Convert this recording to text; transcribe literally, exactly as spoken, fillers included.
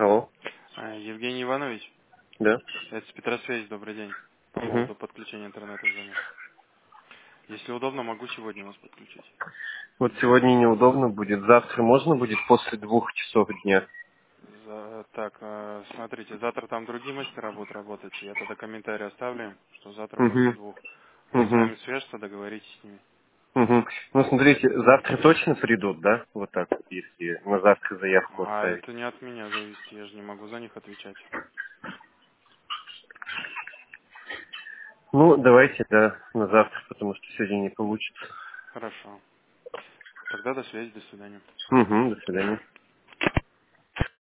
Алло. А, Евгений Иванович, Да. это с Петросвязь, добрый день. По Угу. поводу подключения интернета звоню. Если удобно, могу сегодня вас подключить. Вот сегодня неудобно будет. Завтра можно будет после двух часов дня? За- так, а, смотрите, завтра там другие мастера будут работать. Я тогда комментарий оставлю, что завтра после Угу. двух. Они с Угу. вами свяжутся, договоритесь с ними. Угу. Ну, смотрите, завтра точно придут, да? Вот так, вот, если на завтра заявку А оставить. это не от меня зависит, я же не могу за них отвечать. Ну, давайте, да, на завтра, потому что сегодня не получится. Хорошо. Тогда до связи, до свидания. Угу, до свидания.